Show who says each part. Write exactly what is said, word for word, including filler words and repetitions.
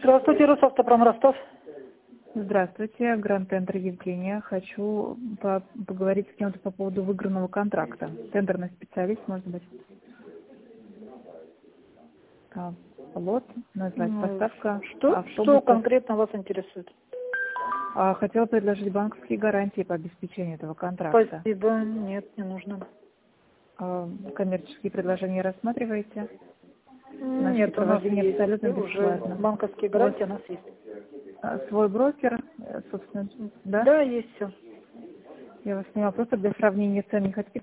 Speaker 1: Здравствуйте, Росавтопром Ростов.
Speaker 2: Здравствуйте, Гранд Тендер Евгения. Хочу по поговорить с кем-то по поводу выигранного контракта. Тендерный специалист, может быть. А, лот, назвать
Speaker 1: Ну,
Speaker 2: поставка.
Speaker 1: Что,
Speaker 2: автобусов.
Speaker 1: что конкретно вас интересует?
Speaker 2: А, хотела предложить банковские гарантии по обеспечению этого контракта.
Speaker 1: Спасибо, нет, не нужно.
Speaker 2: А, коммерческие предложения рассматриваете? Значит,
Speaker 1: Нет, у нас
Speaker 2: провождение
Speaker 1: есть
Speaker 2: абсолютно
Speaker 1: уже
Speaker 2: бесплатно.
Speaker 1: банковские гарантии, у нас есть.
Speaker 2: А, свой брокер, э, собственно, да?
Speaker 1: Да, есть все.
Speaker 2: Я вас поняла. Просто для сравнения цен не хотите